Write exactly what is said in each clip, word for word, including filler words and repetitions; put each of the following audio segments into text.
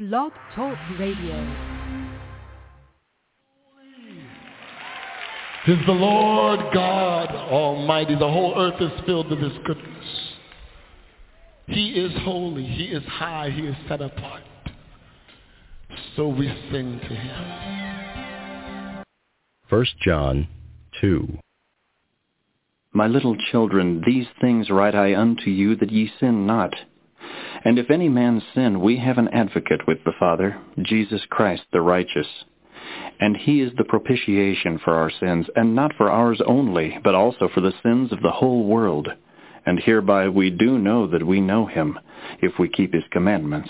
Blog Talk Radio. Is the Lord God Almighty. The whole earth is filled with His goodness. He is holy. He is high. He is set apart. So we sing to Him. First John two. My little children, these things write I unto you, that ye sin not. And if any man sin, we have an advocate with the Father, Jesus Christ the righteous. And he is the propitiation for our sins, and not for ours only, but also for the sins of the whole world. And hereby we do know that we know him, if we keep his commandments.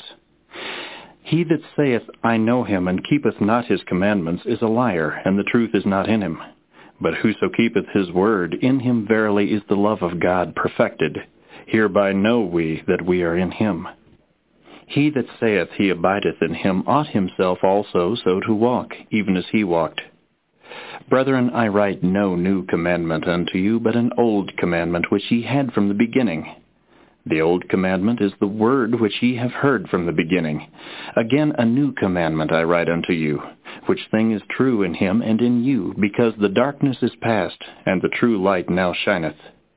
He that saith, I know him, and keepeth not his commandments, is a liar, and the truth is not in him. But whoso keepeth his word, in him verily is the love of God perfected. Hereby know we that we are in him. He that saith he abideth in him ought himself also so to walk, even as he walked. Brethren, I write no new commandment unto you, but an old commandment which ye had from the beginning. The old commandment is the word which ye have heard from the beginning. Again a new commandment I write unto you, which thing is true in him and in you, because the darkness is past, and the true light now shineth.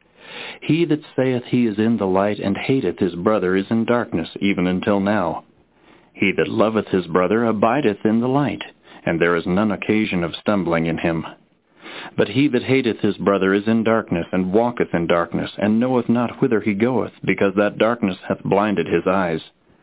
He that saith he is in the light and hateth his brother is in darkness, even until now. He that loveth his brother abideth in the light, and there is none occasion of stumbling in him. But he that hateth his brother is in darkness, and walketh in darkness, and knoweth not whither he goeth, because that darkness hath blinded his eyes.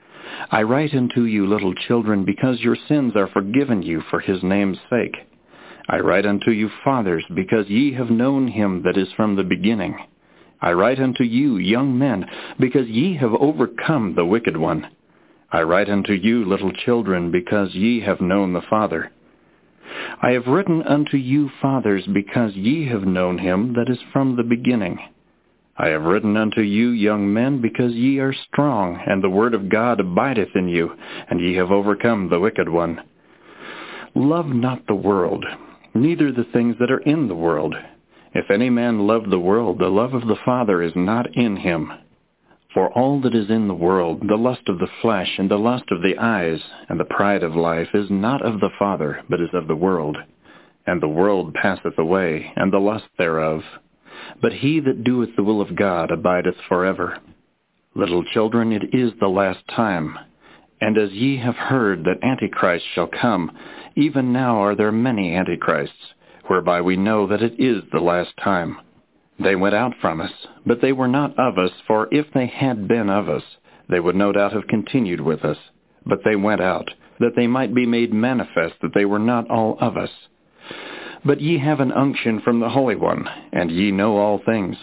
I write unto you, little children, because your sins are forgiven you for his name's sake. I write unto you, fathers, because ye have known him that is from the beginning. I write unto you, young men, because ye have overcome the wicked one. I write unto you, little children, because ye have known the Father. I have written unto you, fathers, because ye have known him that is from the beginning. I have written unto you, young men, because ye are strong, and the word of God abideth in you, and ye have overcome the wicked one. Love not the world, neither the things that are in the world. If any man love the world, the love of the Father is not in him. For all that is in the world, the lust of the flesh, and the lust of the eyes, and the pride of life, is not of the Father, but is of the world. And the world passeth away, and the lust thereof. But he that doeth the will of God abideth forever. Little children, it is the last time. And as ye have heard that Antichrist shall come, even now are there many Antichrists, whereby we know that it is the last time. They went out from us, but they were not of us, for if they had been of us, they would no doubt have continued with us. But they went out, that they might be made manifest that they were not all of us. But ye have an unction from the Holy One, and ye know all things.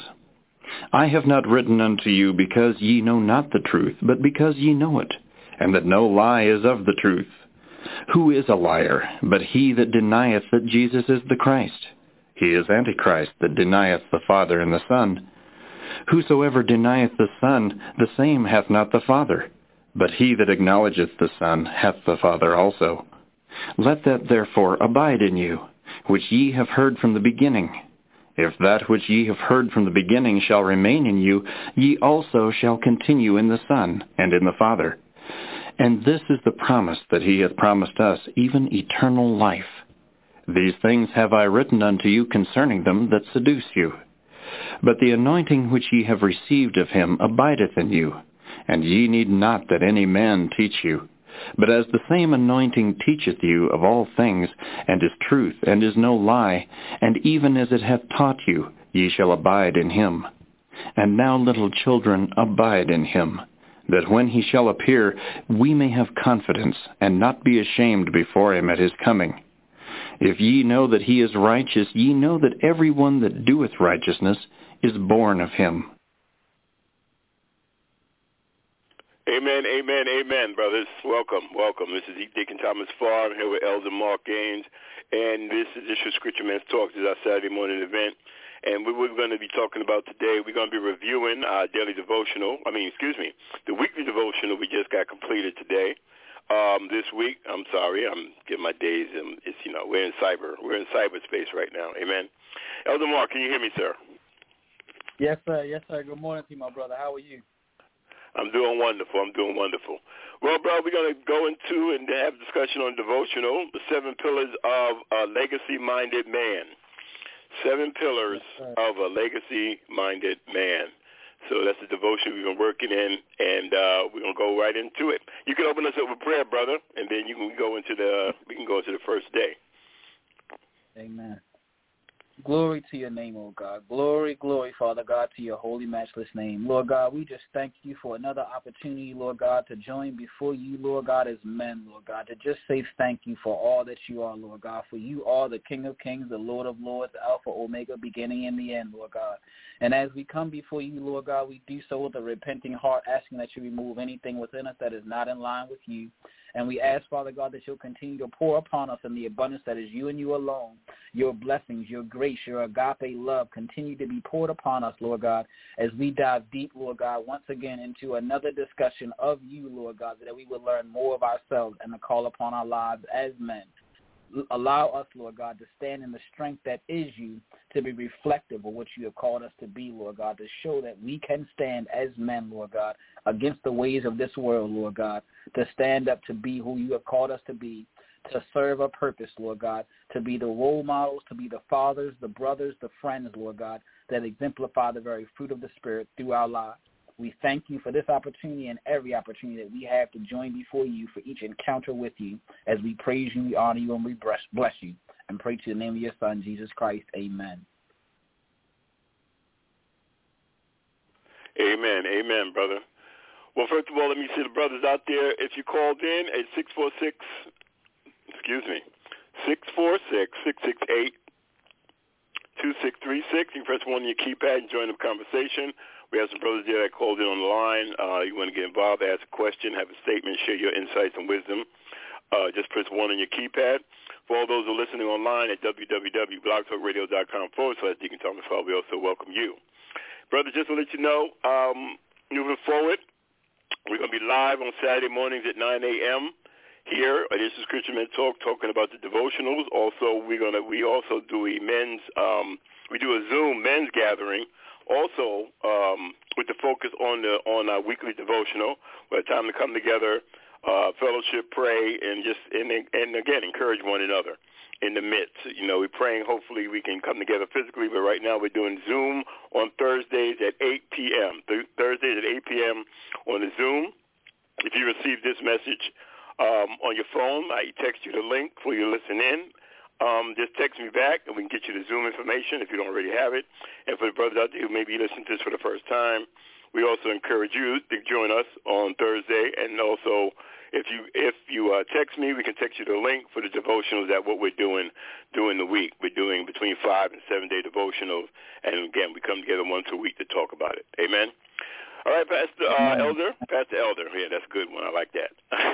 I have not written unto you because ye know not the truth, but because ye know it, and that no lie is of the truth. Who is a liar, but he that denieth that Jesus is the Christ? He is Antichrist, that denieth the Father and the Son. Whosoever denieth the Son, the same hath not the Father. But he that acknowledgeth the Son hath the Father also. Let that therefore abide in you, which ye have heard from the beginning. If that which ye have heard from the beginning shall remain in you, ye also shall continue in the Son and in the Father. And this is the promise that he hath promised us, even eternal life. These things have I written unto you concerning them that seduce you. But the anointing which ye have received of him abideth in you, and ye need not that any man teach you. But as the same anointing teacheth you of all things, and is truth, and is no lie, and even as it hath taught you, ye shall abide in him. And now, little children, abide in him, that when he shall appear, we may have confidence, and not be ashamed before him at his coming. If ye know that he is righteous, ye know that every one that doeth righteousness is born of him. Amen, amen, amen, brothers. Welcome, welcome. This is Deacon Thomas Farr. I'm here with Elder Mark Gaines, and this is This is Scripture Man's Talk. This is our Saturday morning event, and what we're going to be talking about today, we're going to be reviewing our daily devotional, I mean, excuse me, the weekly devotional we just got completed today. Um, this week, I'm sorry, I'm getting my days, um, it's, you know, we're in cyber, we're in cyberspace right now, amen. Elder Mark, can you hear me, sir? Yes, sir, yes, sir. Good morning to you, my brother. How are you? I'm doing wonderful. I'm doing wonderful. Well, bro, we're going to go into and have a discussion on devotional, the seven pillars of a legacy-minded man. Seven pillars of a legacy-minded man. So that's the devotion we've been working in, and uh, we're going to go right into it. You can open us up with prayer, brother, and then you can go into the, we can go into the first day. Amen. Glory to your name, O God. Glory, glory, Father God, to your holy, matchless name. Lord God, we just thank you for another opportunity, Lord God, to join before you, Lord God, as men, Lord God, to just say thank you for all that you are, Lord God, for you are the King of kings, the Lord of lords, the Alpha, Omega, beginning and the end, Lord God. And as we come before you, Lord God, we do so with a repenting heart, asking that you remove anything within us that is not in line with you. And we ask, Father God, that you'll continue to pour upon us in the abundance that is you and you alone. Your blessings, your grace, your agape love continue to be poured upon us, Lord God, as we dive deep, Lord God, once again into another discussion of you, Lord God, so that we will learn more of ourselves and to call upon our lives as men. Allow us, Lord God, to stand in the strength that is you, to be reflective of what you have called us to be, Lord God, to show that we can stand as men, Lord God, against the ways of this world, Lord God, to stand up to be who you have called us to be, to serve a purpose, Lord God, to be the role models, to be the fathers, the brothers, the friends, Lord God, that exemplify the very fruit of the Spirit through our lives. We thank you for this opportunity and every opportunity that we have to join before you for each encounter with you as we praise you, we honor you, and we bless you. And pray to the name of your Son, Jesus Christ. Amen. Amen. Amen, brother. Well, first of all, let me see the brothers out there. If you called in at six four six, excuse me, six four six, six six eight, two six three six, you press one on your keypad and join the conversation. We have some brothers there that called in on the line. Uh, you want to get involved, ask a question, have a statement, share your insights and wisdom. Uh, just press one on your keypad. For all those who are listening online at www.blogtalkradio.com forward slash Deacon Thomas Fall, we also welcome you. Brother, just to let you know, um, moving forward, we're going to be live on Saturday mornings at nine a.m. here. This is Christian Men Talk, talking about the devotionals. Also, we're gonna we also do a men's um, we do a Zoom men's gathering. Also, um, with the focus on the on our weekly devotional, where it's time to come together, uh, fellowship, pray, and just and, and again encourage one another in the midst. You know, we're praying. Hopefully, we can come together physically, but right now we're doing Zoom on Thursdays at eight p.m. Th- Thursdays at eight p.m. on the Zoom. If you receive this message um, on your phone, I text you the link for you to listen in. Um, just text me back, and we can get you the Zoom information if you don't already have it. And for the brothers out there who maybe listen to this for the first time, we also encourage you to join us on Thursday. And also, if you if you uh, text me, we can text you the link for the devotionals that what we're doing during the week. We're doing between five and seven day devotionals, and again, we come together once a week to talk about it. Amen. All right, Pastor uh, Elder, Pastor Elder. Yeah, that's a good one. I like that.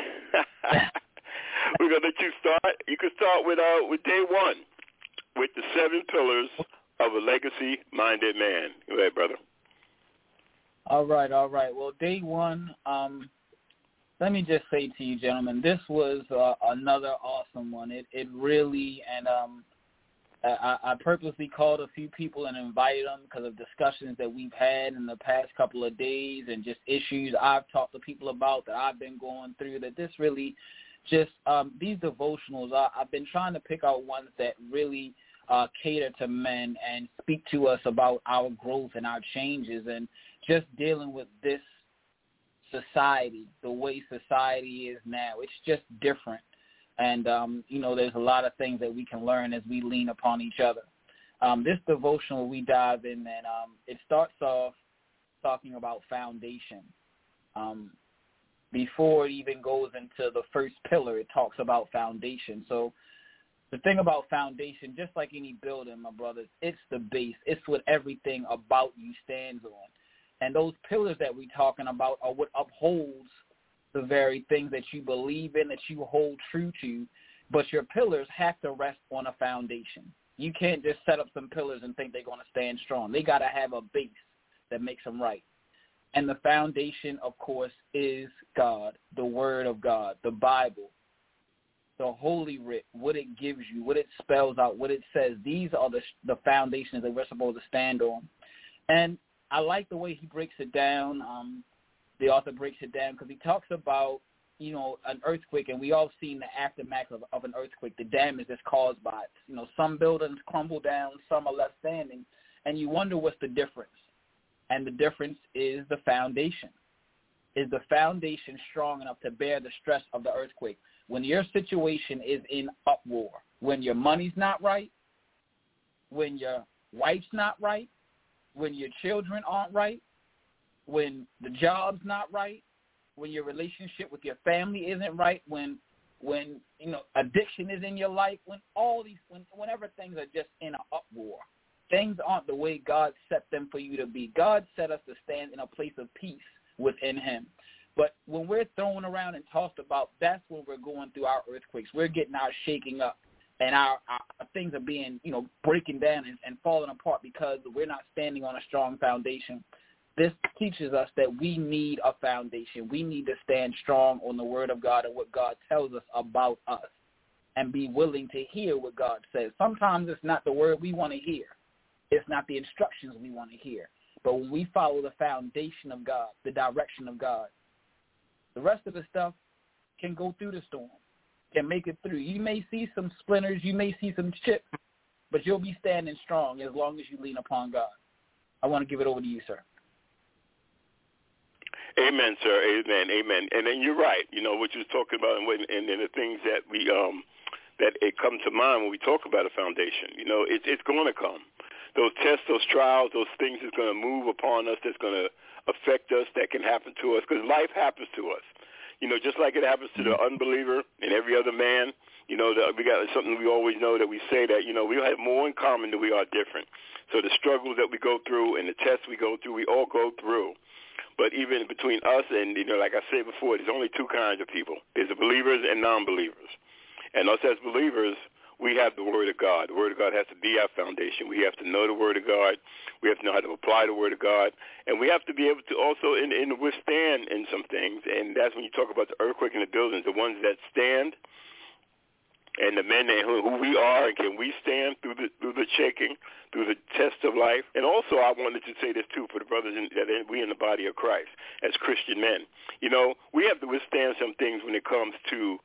We're going to let you start. You can start with uh, with day one, with the seven pillars of a legacy-minded man. Go ahead, brother. All right, all right. Well, day one, um, let me just say to you, gentlemen, this was uh, another awesome one. It it really, and um, I, I purposely called a few people and invited them because of discussions that we've had in the past couple of days and just issues I've talked to people about that I've been going through, that this really just um, these devotionals, I, I've been trying to pick out ones that really uh, cater to men and speak to us about our growth and our changes and just dealing with this society, the way society is now. It's just different. And, um, you know, there's a lot of things that we can learn as we lean upon each other. Um, this devotional, we dive in, and um, it starts off talking about foundation. Um Before it even goes into the first pillar, it talks about foundation. So the thing about foundation, just like any building, my brothers, it's the base. It's what everything about you stands on. And those pillars that we're talking about are what upholds the very things that you believe in, that you hold true to. But your pillars have to rest on a foundation. You can't just set up some pillars and think they're going to stand strong. They got to have a base that makes them right. And the foundation, of course, is God, the Word of God, the Bible, the Holy Writ, what it gives you, what it spells out, what it says. These are the the foundations that we're supposed to stand on. And I like the way he breaks it down. Um, the author breaks it down because he talks about, you know, an earthquake, and we all seen the aftermath of, of an earthquake, the damage that's caused by it. You know, some buildings crumble down, some are left standing, and you wonder what's the difference. And the difference is the foundation. Is the foundation strong enough to bear the stress of the earthquake? When your situation is in uproar, when your money's not right, when your wife's not right, when your children aren't right, when the job's not right, when your relationship with your family isn't right, when when you know addiction is in your life, when all these when whenever things are just in an uproar, things aren't the way God set them for you to be. God set us to stand in a place of peace within him. But when we're thrown around and tossed about, that's when we're going through our earthquakes. We're getting our shaking up, and our, our things are being, you know, breaking down and, and falling apart because we're not standing on a strong foundation. This teaches us that we need a foundation. We need to stand strong on the word of God and what God tells us about us and be willing to hear what God says. Sometimes it's not the word we want to hear. It's not the instructions we want to hear. But when we follow the foundation of God, the direction of God, the rest of the stuff can go through the storm, can make it through. You may see some splinters, you may see some chips, but you'll be standing strong as long as you lean upon God. I want to give it over to you, sir. Amen, sir. Amen. Amen. And then you're right. You know what you was talking about, and, and, and the things that we um that it comes to mind when we talk about a foundation. You know, it's it's going to come. Those tests, those trials, those things is going to move upon us. That's going to affect us. That can happen to us because life happens to us. You know, just like it happens to the unbeliever and every other man. You know, the, we got something we always know that we say that, you know, we have more in common than we are different. So the struggles that we go through and the tests we go through, we all go through. But even between us and, you know, like I said before, there's only two kinds of people. There's the believers and non-believers. And us as believers, we have the Word of God. The Word of God has to be our foundation. We have to know the Word of God. We have to know how to apply the Word of God. And we have to be able to also in, in withstand in some things. And that's when you talk about the earthquake in the buildings, the ones that stand and the men that, who, who we are, and can we stand through the through the shaking, through the test of life. And also I wanted to say this, too, for the brothers in, that we in the body of Christ as Christian men. You know, we have to withstand some things when it comes to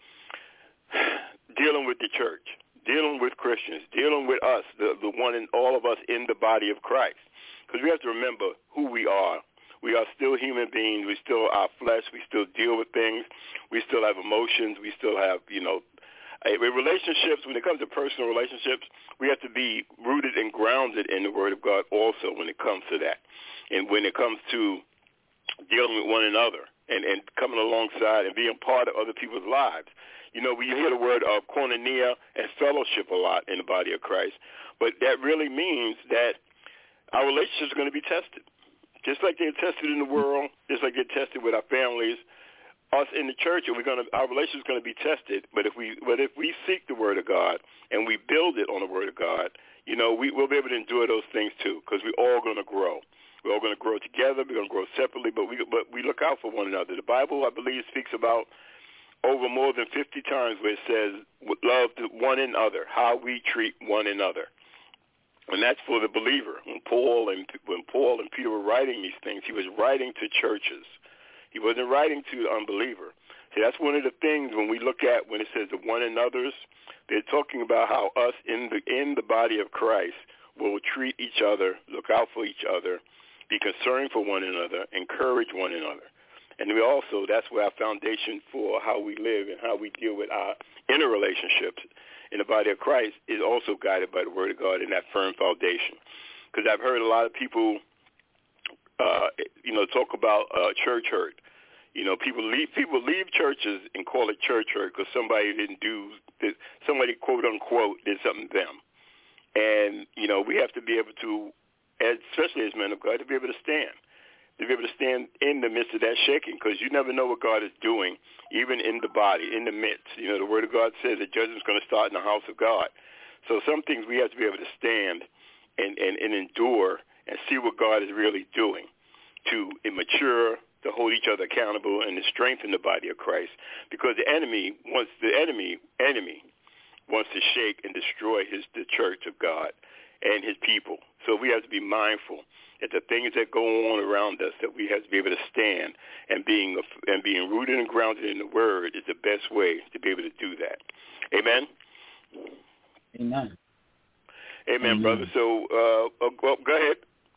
dealing with the church, dealing with Christians, dealing with us, the, the one and all of us in the body of Christ. Because we have to remember who we are. We are still human beings. We still are flesh. We still deal with things. We still have emotions. We still have, you know, with relationships, when it comes to personal relationships, we have to be rooted and grounded in the Word of God also when it comes to that. And when it comes to dealing with one another and, and coming alongside and being part of other people's lives. You know, we hear the word of koinonia and fellowship a lot in the body of Christ, but that really means that our relationships are going to be tested. Just like they're tested in the world, just like they're tested with our families, us in the church, are we going to, our relationship is going to be tested. But if we, but if we seek the Word of God and we build it on the Word of God, you know, we, we'll be able to endure those things too, because we're all going to grow. We're all going to grow together. We're going to grow separately, but we, but we look out for one another. The Bible, I believe, speaks about over more than fifty times where it says love to one another, how we treat one another. And that's for the believer. When Paul and when Paul and Peter were writing these things, he was writing to churches. He wasn't writing to the unbeliever. See, that's one of the things when we look at when it says the one another's, they're talking about how us in the in the body of Christ will treat each other, look out for each other, be concerned for one another, encourage one another. And we also, that's where our foundation for how we live and how we deal with our inner relationships in the body of Christ is also guided by the Word of God and that firm foundation. Because I've heard a lot of people, uh, you know, talk about uh, church hurt. You know, people leave people leave churches and call it church hurt because somebody didn't do, somebody quote unquote did something to them. And you know, we have to be able to, especially as men of God, to be able to stand. To be able to stand in the midst of that shaking, because you never know what God is doing, even in the body, in the midst. You know, the Word of God says that judgment is going to start in the house of God. So some things we have to be able to stand and, and, and endure and see what God is really doing to mature, to hold each other accountable, and to strengthen the body of Christ. Because the enemy wants the enemy enemy wants to shake and destroy his the church of God and his people. So we have to be mindful that the things that go on around us, that we have to be able to stand, and being and being rooted and grounded in the Word is the best way to be able to do that. Amen? Amen. Amen, Amen. brother. So uh, well, go ahead.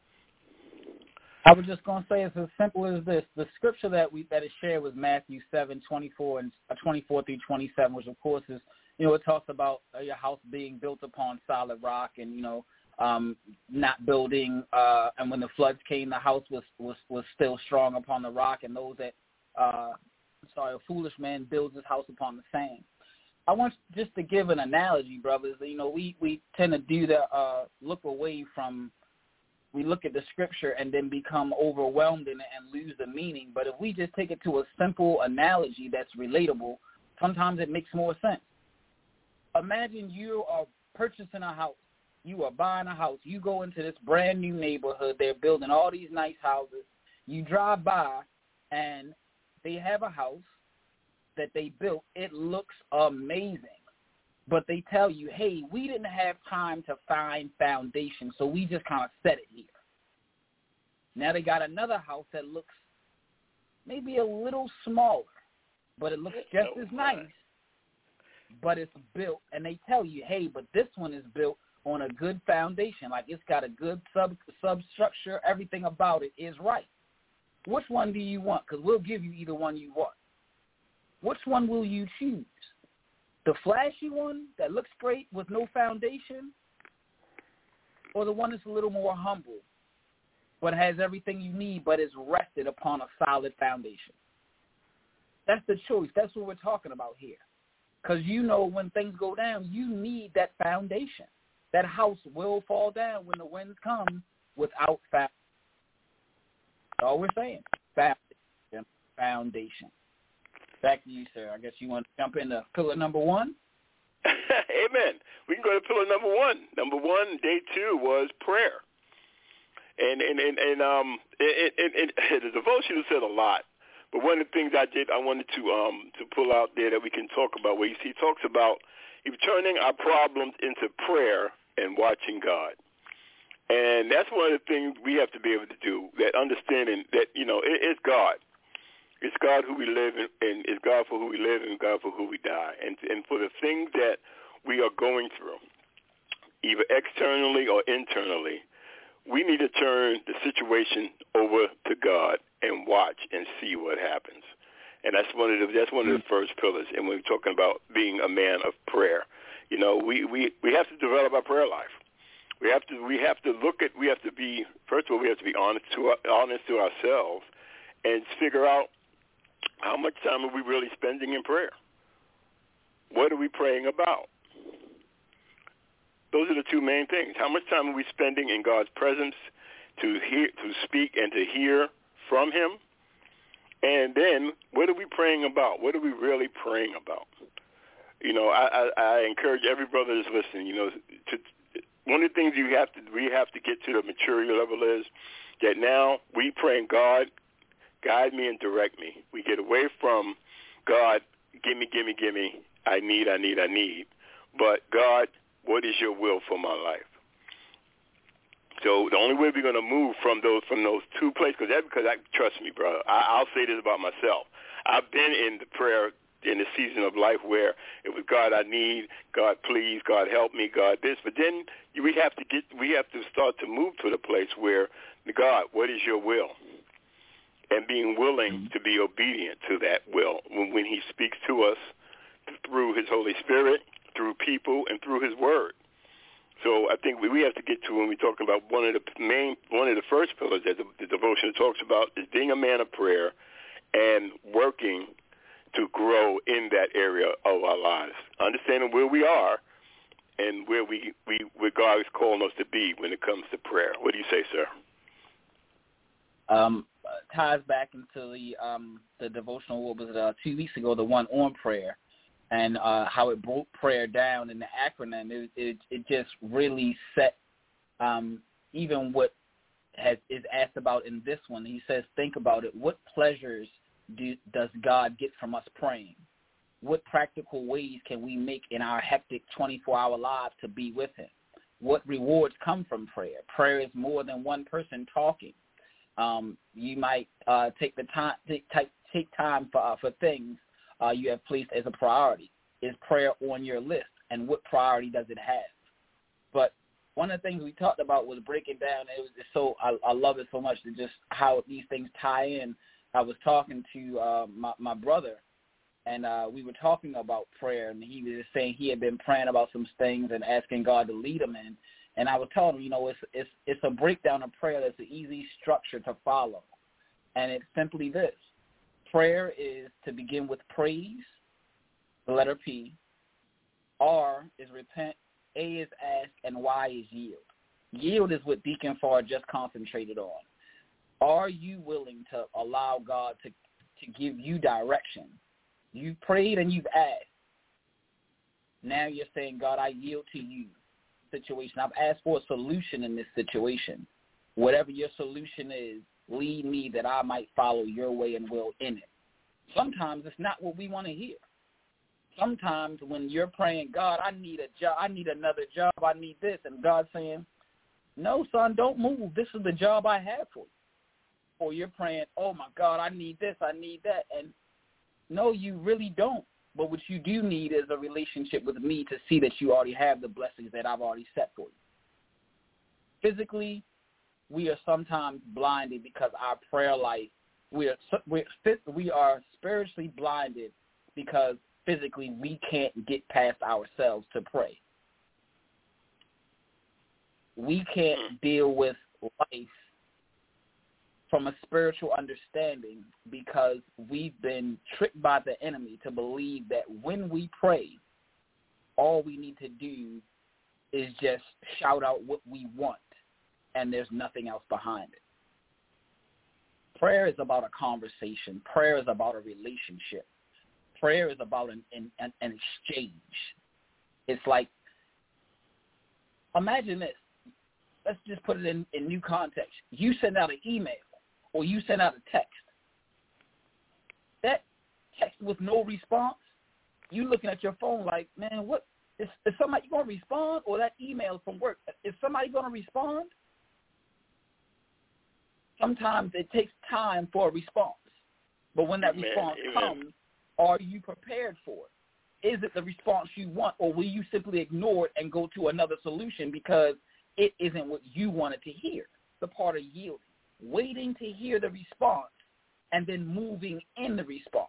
I was just going to say it's as simple as this. The scripture that we that is shared was Matthew seven, twenty-four and uh, twenty-four through twenty-seven, which of course is, you know, it talks about uh, your house being built upon solid rock, and, you know, um, not building, uh, and when the floods came, the house was, was, was still strong upon the rock, and those that, uh, sorry, a foolish man builds his house upon the sand. I want just to give an analogy, brothers. You know, we, we tend to do the, uh, look away from, we look at the scripture and then become overwhelmed in it and lose the meaning. But if we just take it to a simple analogy that's relatable, sometimes it makes more sense. Imagine you are purchasing a house. You are buying a house. You go into this brand new neighborhood. They're building all these nice houses. You drive by, and they have a house that they built. It looks amazing. But they tell you, hey, we didn't have time to find foundation, so we just kind of set it here. Now they got another house that looks maybe a little smaller, but it looks just as nice, but it's built. And they tell you, hey, but this one is built on a good foundation. Like, it's got a good sub substructure. Everything about it is right. Which one do you want? Because we'll give you either one you want. Which one will you choose? The flashy one that looks great with no foundation, or the one that's a little more humble but has everything you need but is rested upon a solid foundation? That's the choice. That's what we're talking about here. Because you know when things go down, you need that foundation. That house will fall down when the winds come without foundation. That's all we're saying. Foundation. Foundation. Back to you, sir. I guess you want to jump into pillar number one? Amen. We can go to pillar number one. Number one, day two, was prayer. And and, and, and um it, it, it, the devotion said a lot. But one of the things I did, I wanted to um to pull out there that we can talk about, where he talks about turning our problems into prayer and watching God. And that's one of the things we have to be able to do, that understanding that, you know, it, it's God. It's God who we live in, and it's God for who we live and God for who we die. And and for the things that we are going through, either externally or internally, we need to turn the situation over to God and watch and see what happens. And that's one of the that's one of the first pillars. And when we're talking about being a man of prayer, you know, we, we, we have to develop our prayer life. We have to we have to look at we have to be first of all we have to be honest to honest to ourselves and figure out, how much time are we really spending in prayer? What are we praying about? Those are the two main things. How much time are we spending in God's presence to hear, to speak, and to hear from Him? And then, what are we praying about? What are we really praying about? You know, I, I, I encourage every brother that's listening. You know, to, one of the things you have to we have to get to the maturity level is that now we praying, God, guide me and direct me. We get away from, God, give me, give me, give me. I need, I need, I need. But God, what is your will for my life? So the only way we're going to move from those from those two places, because that because I trust me, brother. I, I'll say this about myself. I've been in the prayer in the season of life where it was God, I need, God, please, God, help me, God, this. But then we have to get, we have to start to move to the place where, God, what is your will? And being willing to be obedient to that will when, when he speaks to us through his Holy Spirit, through people, and through his word. So I think we, we have to get to when we're talking about one of the main, one of the first pillars that the, the devotion talks about is being a man of prayer and working to grow in that area of our lives, understanding where we are and where we, we where God is calling us to be when it comes to prayer. What do you say, sir? Um, ties back into the um, the devotional, what was it, uh, two weeks ago, the one on prayer, and uh, how it broke prayer down in the acronym. It it, it just really set um, even what has is asked about in this one. He says, think about it. What pleasures do, does God get from us praying? What practical ways can we make in our hectic twenty-four hour lives to be with him? what rewards come from prayer. Prayer is more than one person talking. Um, you might uh, take the time take, take time for uh, for things uh, you have placed as a priority. Is prayer on your list, and what priority does it have? But one of the things we talked about was breaking down. It was just so I, I love it so much to just how these things tie in. I was talking to uh, my my brother, and uh, we were talking about prayer, and he was just saying he had been praying about some things and asking God to lead him in. And I was telling him, you know, it's it's it's a breakdown of prayer that's an easy structure to follow, and it's simply this: prayer is to begin with praise, the letter P. R is repent. A is ask, and Y is yield. Yield is what Deacon Farr just concentrated on. Are you willing to allow God to, to give you direction? You prayed and you've asked. Now you're saying, God, I yield to you. Situation. I've asked for a solution in this situation. Whatever your solution is, lead me that I might follow your way and will in it. Sometimes it's not what we want to hear. Sometimes when you're praying, God, I need a job, I need another job, I need this, and God's saying, no, son, don't move. This is the job I have for you. Or you're praying, oh, my God, I need this, I need that. And no, you really don't. But what you do need is a relationship with me to see that you already have the blessings that I've already set for you. Physically, we are sometimes blinded because our prayer life, we are, we're, we are spiritually blinded because physically we can't get past ourselves to pray. We can't deal with life from a spiritual understanding because we've been tricked by the enemy to believe that when we pray, all we need to do is just shout out what we want, and there's nothing else behind it. Prayer is about a conversation. Prayer is about a relationship. Prayer is about an, an, an exchange. It's like, imagine this. Let's just put it in, in new context. You send out an email or you send out a text. That text with no response, you looking at your phone like, man, what is, is somebody going to respond? Or that email from work, is somebody going to respond? Sometimes it takes time for a response. But when that Amen. response Amen. comes, are you prepared for it? Is it the response you want, or will you simply ignore it and go to another solution because it isn't what you wanted to hear? The part of yielding, waiting to hear the response and then moving in the response.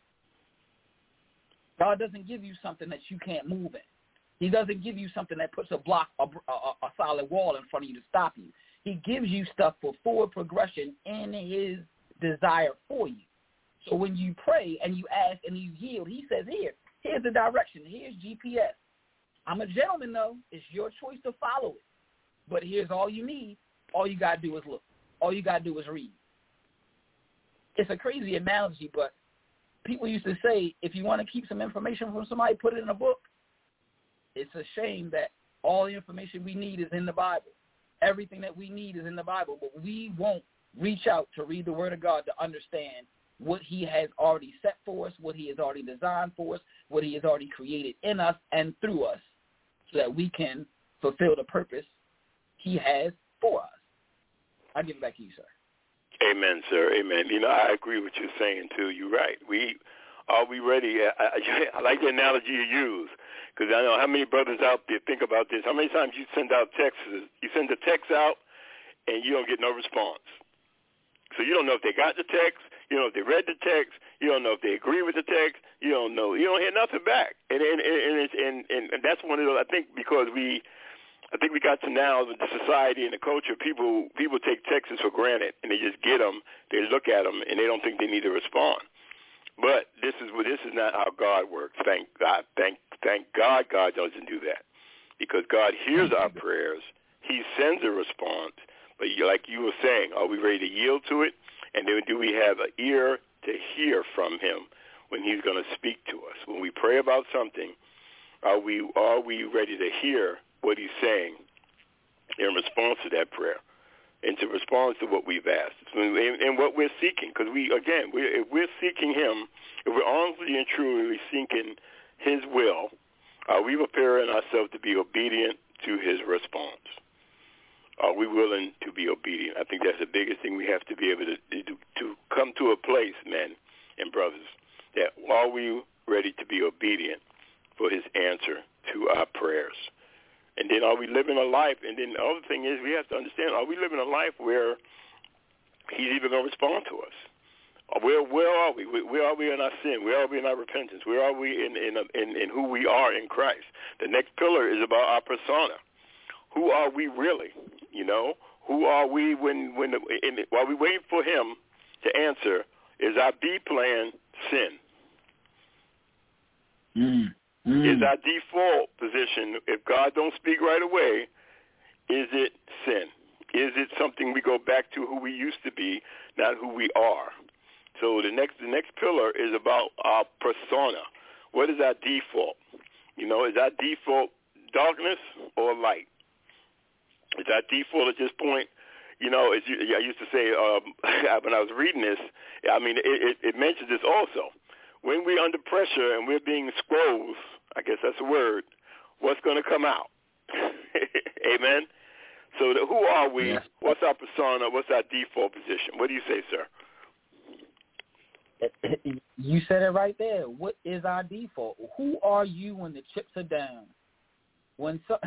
God doesn't give you something that you can't move in. He doesn't give you something that puts a block, a, a, a solid wall in front of you to stop you. He gives you stuff for forward progression in his desire for you. So when you pray and you ask and you yield, he says, here, here's the direction. Here's G P S. I'm a gentleman, though. It's your choice to follow it. But here's all you need. All you got to do is look. All you got to do is read. It's a crazy analogy, but people used to say, if you want to keep some information from somebody, put it in a book. It's a shame that all the information we need is in the Bible. Everything that we need is in the Bible, but we won't reach out to read the Word of God to understand what he has already set for us, what he has already designed for us, what he has already created in us and through us so that we can fulfill the purpose he has for us. I'll give it back to you, sir. Amen, sir. Amen. You know, I agree with you saying, too. You're right. We Are we ready? I, I, I like the analogy you use because I know how many brothers out there think about this. How many times you send out texts, you send a text out and you don't get no response. So you don't know if they got the text. You don't know if they read the text. You don't know if they agree with the text. You don't know. You don't hear nothing back. And and and it's, and, and that's one of those. I think because we, I think we got to now with the society and the culture. People people take texts for granted and they just get them. They look at them and they don't think they need to respond. But this is this is not how God works. Thank God. Thank thank God. God doesn't do that because God hears our prayers. He sends a response. But like you were saying, are we ready to yield to it? And then do we have an ear to hear from him when he's going to speak to us? When we pray about something, are we are we ready to hear what he's saying in response to that prayer and to respond to what we've asked and, and what we're seeking? Because we, again, we, if we're seeking him, if we're honestly and truly seeking his will, are we preparing ourselves to be obedient to his response? Are we willing to be obedient? I think that's the biggest thing we have to be able to to, to come to a place, men and brothers, that are we ready to be obedient for his answer to our prayers? And then are we living a life? And then the other thing is we have to understand, are we living a life where he's even going to respond to us? Where where are we? Where are we in our sin? Where are we in our repentance? Where are we in in, in, in who we are in Christ? The next pillar is about our persona. Who are we really? You know, who are we when when in, while we wait for him to answer? Is our B plan sin? Mm, mm. Is our default position, if God don't speak right away, is it sin? Is it something we go back to who we used to be, not who we are? So the next the next pillar is about our persona. What is our default? You know, is our default darkness or light? Is our default at this point? You know, as you, I used to say um, when I was reading this, I mean, it, it, it mentions this also. When we're under pressure and we're being scrolls, I guess that's a word, what's going to come out? Amen? So the, who are we? Yes. What's our persona? What's our default position? What do you say, sir? You said it right there. What is our default? Who are you when the chips are down? When so,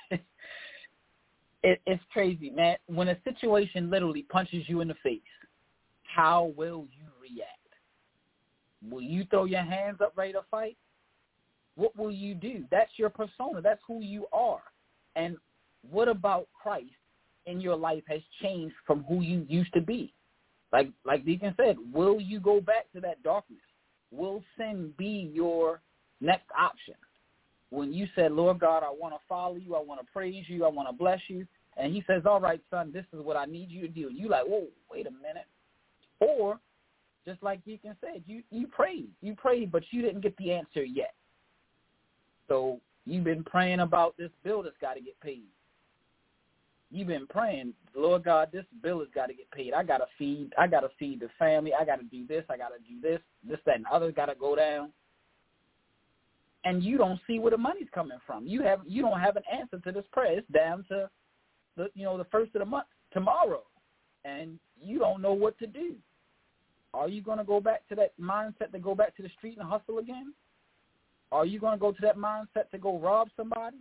it, it's crazy, man. When a situation literally punches you in the face, how will you react? Will you throw your hands up ready to fight? What will you do? That's your persona. That's who you are. And what about Christ in your life has changed from who you used to be? Like like Deacon said, will you go back to that darkness? Will sin be your next option? When you said, Lord God, I want to follow you, I want to praise you, I want to bless you, and he says, all right, son, this is what I need you to do. You like, whoa, wait a minute. Or, just like Deacon said, you, you prayed. You prayed, but you didn't get the answer yet. So you've been praying about this bill that's got to get paid. You've been praying, Lord God, this bill has got to get paid. I got to feed. I got to feed the family. I got to do this. I got to do this. This, that, and other got to go down. And you don't see where the money's coming from. You have you don't have an answer to this prayer. It's down to the you know the first of the month tomorrow, and you don't know what to do. Are you going to go back to that mindset to go back to the street and hustle again? Are you going to go to that mindset to go rob somebody?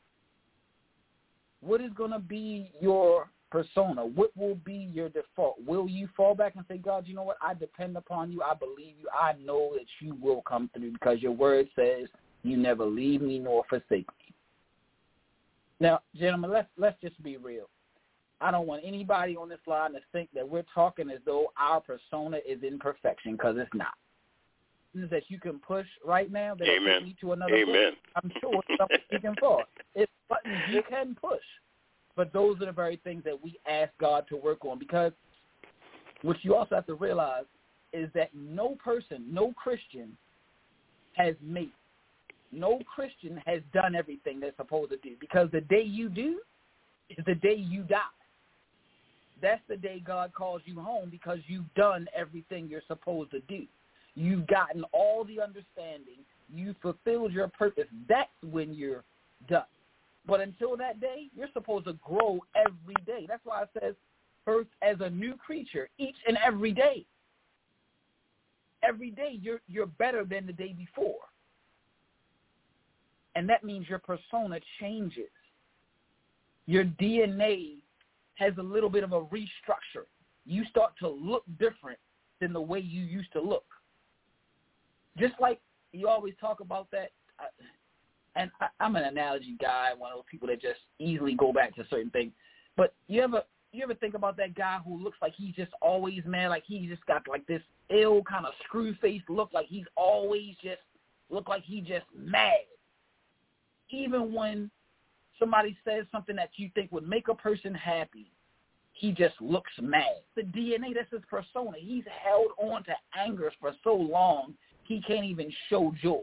What is going to be your persona? What will be your default? Will you fall back and say, God, you know what? I depend upon you. I believe you. I know that you will come through because your word says you never leave me nor forsake me. Now, gentlemen, let's let's just be real. I don't want anybody on this line to think that we're talking as though our persona is in perfection, because it's not. Is that you can push right now that will take me to another Amen. book. I'm sure it's something you can push. It's buttons you can push. But those are the very things that we ask God to work on, because what you also have to realize is that no person, no Christian has made it. No Christian has done everything they're supposed to do, because the day you do is the day you die. That's the day God calls you home, because you've done everything you're supposed to do. You've gotten all the understanding. You fulfilled your purpose. That's when you're done. But until that day, you're supposed to grow every day. That's why it says first as a new creature each and every day. Every day you're you're better than the day before. And that means your persona changes. Your D N A has a little bit of a restructure. You start to look different than the way you used to look. Just like you always talk about that, and I, I'm an analogy guy, one of those people that just easily go back to certain things. But you ever you ever think about that guy who looks like he's just always mad, like he just got like this ill kind of screw-faced look, like he's always just look like he just mad. Even when somebody says something that you think would make a person happy, he just looks mad. The D N A, that's his persona. He's held on to anger for so long, he can't even show joy.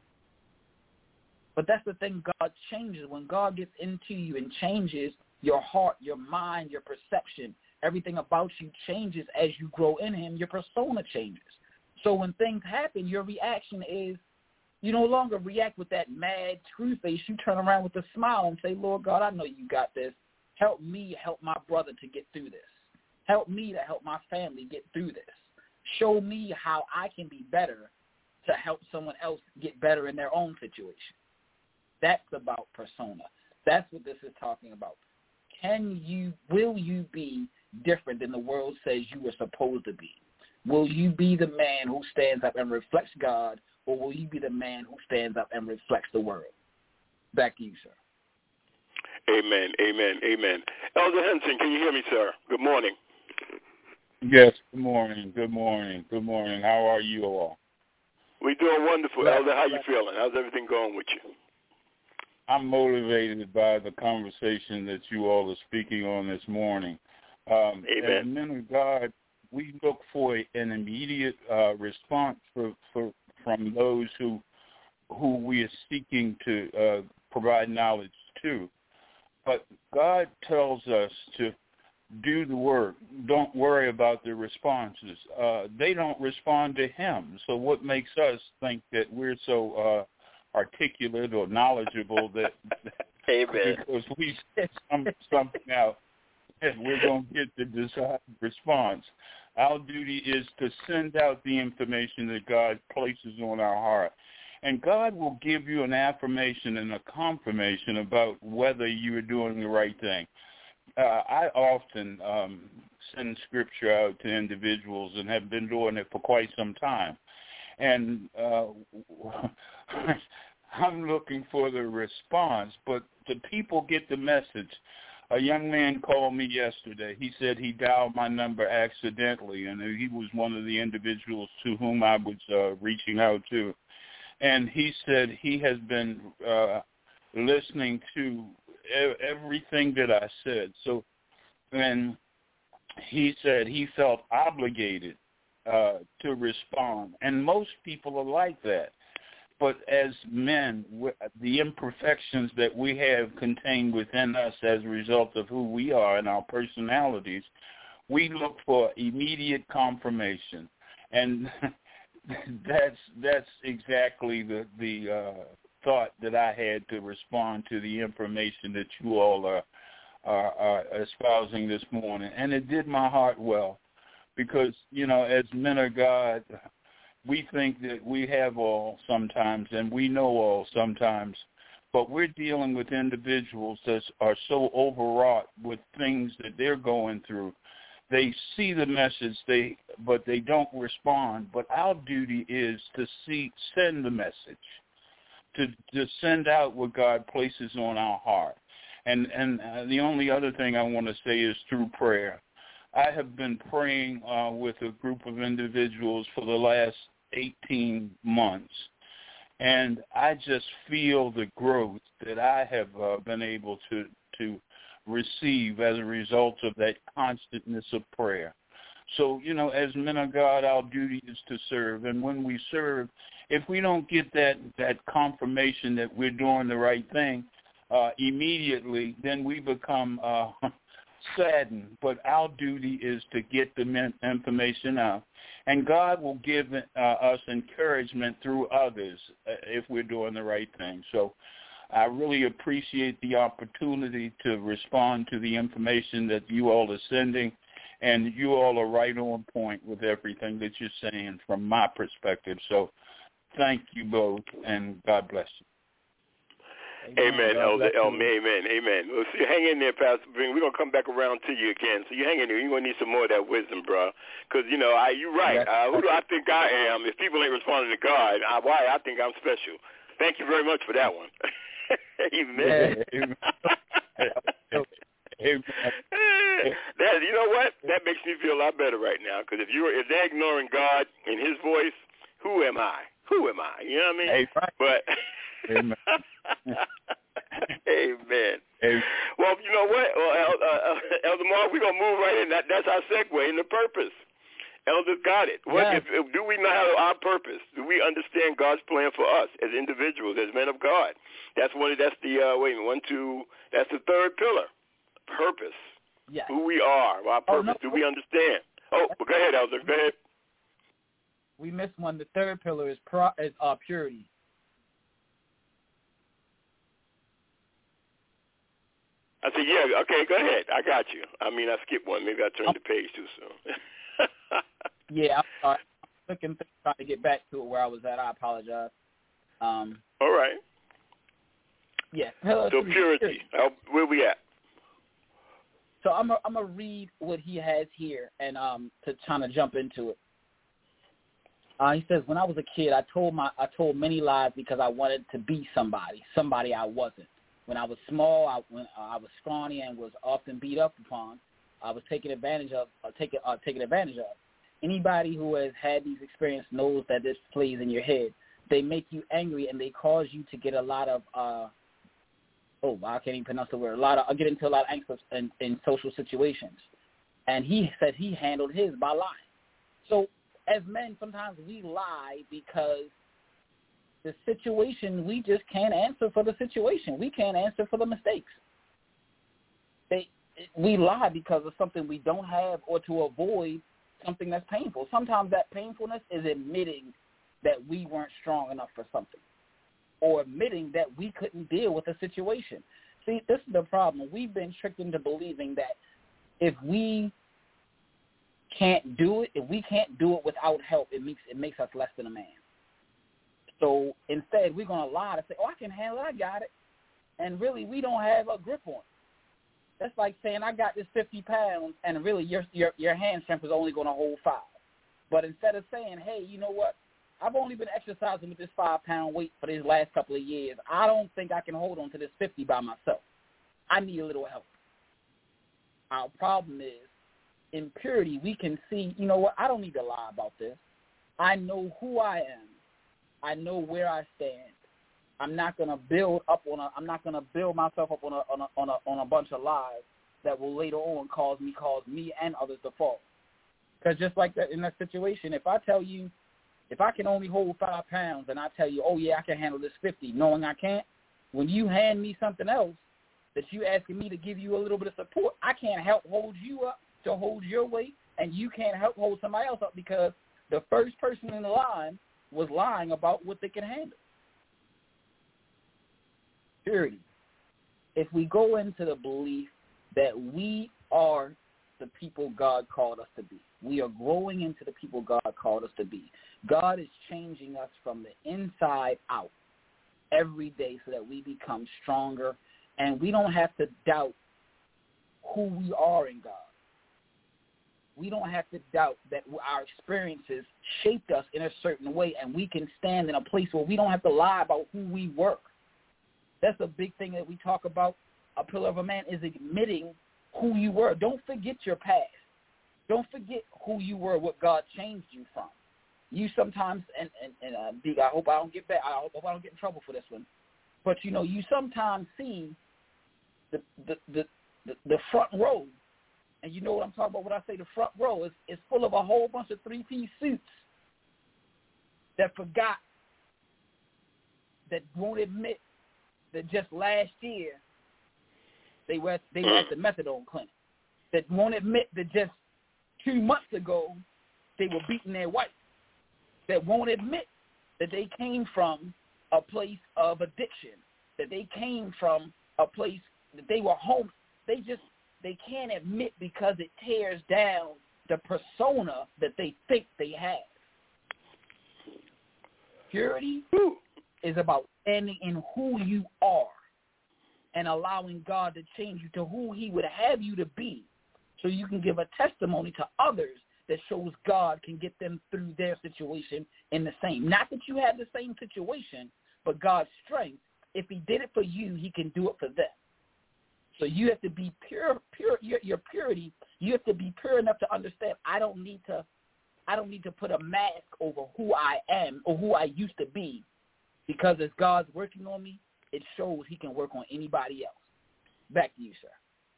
But that's the thing, God changes. When God gets into you and changes your heart, your mind, your perception, everything about you changes as you grow in him, your persona changes. So when things happen, your reaction is, You no longer react with that mad true face. You turn around with a smile and say, Lord God, I know you got this. Help me help my brother to get through this. Help me to help my family get through this. Show me how I can be better to help someone else get better in their own situation. That's about persona. That's what this is talking about. Can you, will you be different than the world says you are supposed to be? Will you be the man who stands up and reflects God, or will you be the man who stands up and reflects the world? Back to you, sir. Amen, amen, amen. Elder Henson, can you hear me, sir? Good morning. Yes, good morning, good morning, good morning. How are you all? We're doing wonderful, Right, Elder. How right. you feeling? How's everything going with you? I'm motivated by the conversation that you all are speaking on this morning. Um, Amen. As men of God, we look for an immediate uh, response for, for, from those who who we are seeking to uh, provide knowledge to. But God tells us to do the work. Don't worry about the responses. Uh, they don't respond to him. So what makes us think that we're so uh, articulate or knowledgeable that Amen. because we said some, something out, that we're going to get the desired response. Our duty is to send out the information that God places on our heart. And God will give you an affirmation and a confirmation about whether you are doing the right thing. Uh, I often um, send scripture out to individuals and have been doing it for quite some time. And uh, I'm looking for the response, but the people get the message. A young man called me yesterday. He said he dialed my number accidentally, and he was one of the individuals to whom I was uh, reaching out to. And he said he has been uh, listening to everything that I said. So, and he said he felt obligated uh, to respond. And most people are like that. But as men, the imperfections that we have contained within us as a result of who we are and our personalities, we look for immediate confirmation. And that's that's exactly the, the uh, thought that I had to respond to the information that you all are, are, are espousing this morning. And it did my heart well because, you know, as men of God, we think that we have all sometimes and we know all sometimes, but we're dealing with individuals that are so overwrought with things that they're going through. They see the message, they but they don't respond. But our duty is to see, send the message, to, to send out what God places on our heart. And, and uh, the only other thing I want to say is through prayer. I have been praying uh, with a group of individuals for the last eighteen months, and I just feel the growth that I have uh, been able to, to receive as a result of that constantness of prayer. So, you know, as men of God, our duty is to serve, and when we serve, if we don't get that, that confirmation that we're doing the right thing uh, immediately, then we become uh, saddened. But our duty is to get the information out. And God will give uh, us encouragement through others uh, if we're doing the right thing. So I really appreciate the opportunity to respond to the information that you all are sending. And you all are right on point with everything that you're saying from my perspective. So thank you both, and God bless you. Amen, Elder Elmer. Amen, amen. Well, see, hang in there, Pastor Bing. We're going to come back around to you again. So you hang in there. You're going to need some more of that wisdom, bro. Because, you know, I, you're right. Uh, who do I think I am? If people ain't responding to God, I, why I think I'm special. Thank you very much for that one. Amen. Amen. Amen. That, you know what? That makes me feel a lot better right now. Because if, you're, if they're ignoring God and his voice, who am I? Who am I? You know what I mean? Amen. But... Amen. Amen. Amen. Well, you know what, well, uh, uh, Elder Mark, we're going to move right in. That, that's our segue into purpose. Elder got it. What, yes. if, if, do we know our purpose? Do we understand God's plan for us as individuals, as men of God? That's one. That's the, uh, wait a minute, one, two, that's the third pillar, purpose. Yes. Who we are, our purpose. Oh, no. Do we understand? Oh, well, go ahead, Elder. Go ahead. We missed one. The third pillar is, pro, is uh, purity. I said, yeah, okay, go ahead. I got you. I mean, I skipped one. Maybe I turned the page too soon. yeah, I'm sorry. I'm looking, trying to get back to it where I was at. I apologize. Um, All right. Yeah. So purity. How, where we at? So I'm I'm gonna read what he has here and um to trying to jump into it. Uh, he says, when I was a kid, I told my I told many lies because I wanted to be somebody, somebody I wasn't. When I was small, I, when uh, I was scrawny and was often beat up upon, I was taken advantage of, uh, taken uh, taken advantage of. Anybody who has had these experiences knows that this plays in your head. They make you angry and they cause you to get a lot of, uh, oh, I can't even pronounce the word. A lot of, I get into a lot of angst in, in social situations. And he said he handled his by lying. So as men, sometimes we lie because the situation, we just can't answer for the situation. We can't answer for the mistakes. They, we lie because of something we don't have or to avoid something that's painful. Sometimes that painfulness is admitting that we weren't strong enough for something or admitting that we couldn't deal with a situation. See, this is the problem. We've been tricked into believing that if we can't do it, if we can't do it without help, it makes it makes us less than a man. So instead, we're going to lie to say, oh, I can handle it, I got it. And really, we don't have a grip on it. That's like saying, I got this fifty pounds, and really your your, your hand strength is only going to hold five. But instead of saying, hey, you know what, I've only been exercising with this five-pound weight for these last couple of years. I don't think I can hold on to this fifty by myself. I need a little help. Our problem is, in purity, we can see, you know what, I don't need to lie about this. I know who I am. I know where I stand. I'm not going to build up on a. I'm not going to build myself up on a on a on a on a bunch of lies that will later on cause me cause me and others to fall. Because just like that in that situation, if I tell you, if I can only hold five pounds, and I tell you, oh yeah, I can handle this fifty, knowing I can't, when you hand me something else that you asking me to give you a little bit of support, I can't help hold you up to hold your weight, and you can't help hold somebody else up because the first person in the line was lying about what they can handle. Purity. If we go into the belief that we are the people God called us to be, we are growing into the people God called us to be. God is changing us from the inside out every day so that we become stronger, and we don't have to doubt who we are in God. We don't have to doubt that our experiences shaped us in a certain way, and we can stand in a place where we don't have to lie about who we were. That's a big thing that we talk about. A pillar of a man is admitting who you were. Don't forget your past. Don't forget who you were, what God changed you from. You sometimes, and, and, and uh, Big, I hope I don't get back. I hope I don't get in trouble for this one. But, you know, you sometimes see the the, the, the, the front row. And you know what I'm talking about when I say the front row. It's, it's full of a whole bunch of three-piece suits that forgot, that won't admit that just last year they were, they were at the methadone clinic, that won't admit that just two months ago they were beating their wife, that won't admit that they came from a place of addiction, that they came from a place that they were home. They just, they can't admit because it tears down the persona that they think they have. Purity is about standing in who you are and allowing God to change you to who he would have you to be so you can give a testimony to others that shows God can get them through their situation in the same. Not that you have the same situation, but God's strength, if he did it for you, he can do it for them. So you have to be pure, pure. Your, your purity. You have to be pure enough to understand. I don't need to, I don't need to put a mask over who I am or who I used to be, because as God's working on me, it shows he can work on anybody else. Back to you, sir.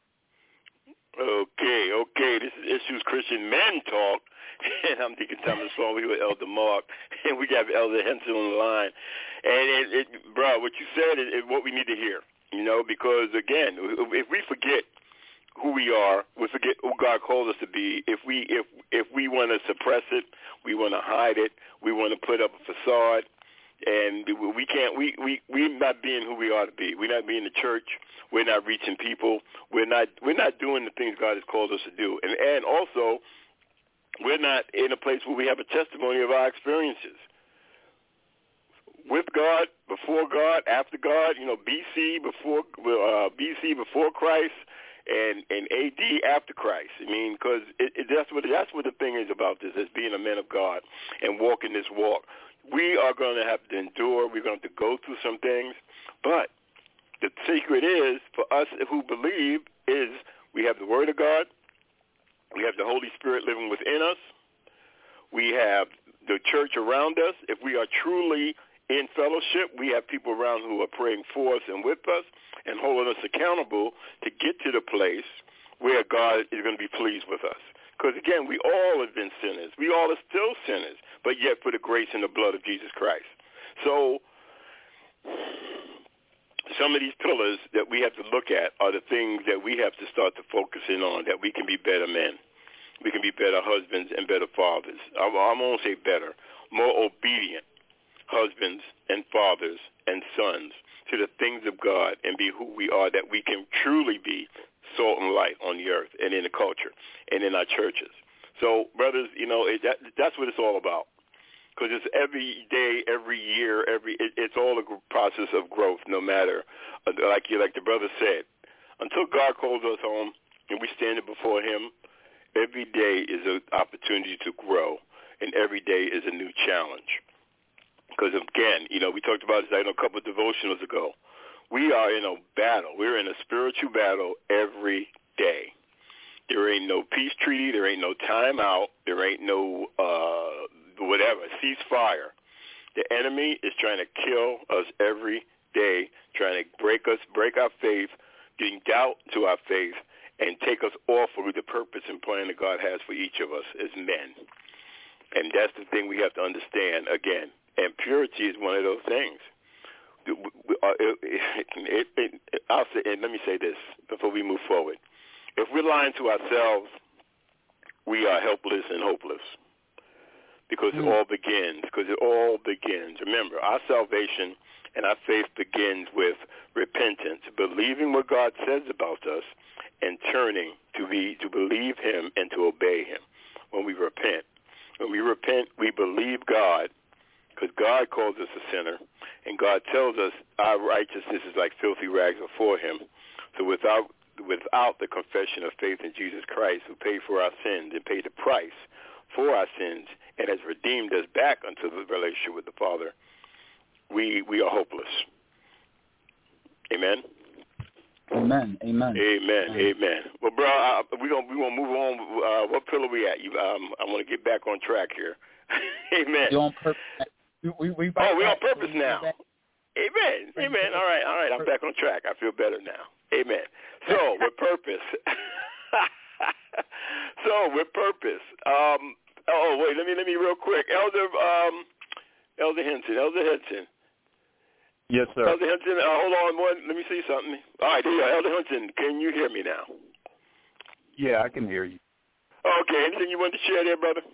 Okay, okay. This is Issues Christian Men Talk, and I'm Deacon Thomas Fall. We with Elder Mark, and we got Elder Henson on the line. And it, it, bro, what you said is, is what we need to hear. You know, because again, if we forget who we are, we forget who God called us to be. If we if if we want to suppress it, we want to hide it, we want to put up a facade, And we can't, we, we, we're not being who we ought to be. We're not being the church. We're not reaching people. We're not, we're not doing the things God has called us to do. And, and also, we're not in a place where we have a testimony of our experiences. With God, before God, after God, you know, B C before uh, B C before Christ, and, and A D after Christ. I mean, because it, it, that's what that's what the thing is about this, as being a man of God and walking this walk. We are going to have to endure. We're going to have to go through some things, but the secret is for us who believe is we have the Word of God, we have the Holy Spirit living within us, we have the church around us. If we are truly in fellowship, we have people around who are praying for us and with us and holding us accountable to get to the place where God is going to be pleased with us. Because, again, we all have been sinners. We all are still sinners, but yet for the grace and the blood of Jesus Christ. So some of these pillars that we have to look at are the things that we have to start to focus in on, that we can be better men. We can be better husbands and better fathers. I, I won't say better, more obedient husbands and fathers and sons to the things of God and be who we are, that we can truly be salt and light on the earth and in the culture and in our churches. So, brothers, you know, it, that, that's what it's all about, because it's every day, every year, every it, it's all a process of growth, no matter, uh, like you, like the brother said, until God calls us home and we stand before him, every day is an opportunity to grow, and every day is a new challenge. Because, again, you know, we talked about this I know, a couple of devotionals ago. We are in a battle. We're in a spiritual battle every day. There ain't no peace treaty. There ain't no timeout. There ain't no uh, whatever, ceasefire. The enemy is trying to kill us every day, trying to break us, break our faith, getting doubt to our faith, and take us off of the purpose and plan that God has for each of us as men. And that's the thing we have to understand, again. And purity is one of those things. It, it, it, I'll say, and let me say this before we move forward. If we're lying to ourselves, we are helpless and hopeless, because mm. it all begins, because it all begins. Remember, our salvation and our faith begins with repentance, believing what God says about us, and turning to be to believe him and to obey him when we repent. When we repent, we believe God, because God calls us a sinner, and God tells us our righteousness is like filthy rags before him. So without without the confession of faith in Jesus Christ, who paid for our sins and paid the price for our sins and has redeemed us back unto the relationship with the Father, we we are hopeless. Amen? Amen. Amen. Amen. Amen. Amen. Well, bro, uh, we're going we gonna move on. Uh, what pillar we at? You, um, I want to get back on track here. Amen. You're on purpose. We, we, we oh, we're on purpose now. Amen. Amen. All right. All right. I'm back on track. I feel better now. Amen. So, with purpose. so, with purpose. Um, oh, wait. Let me, let me real quick. Elder, um, Elder Henson. Elder Henson. Yes, sir. Elder Henson, uh, hold on one. Let me see something. All right. There you go. Elder Henson, can you hear me now? Yeah, I can hear you. Okay. Anything you want to share there, brother?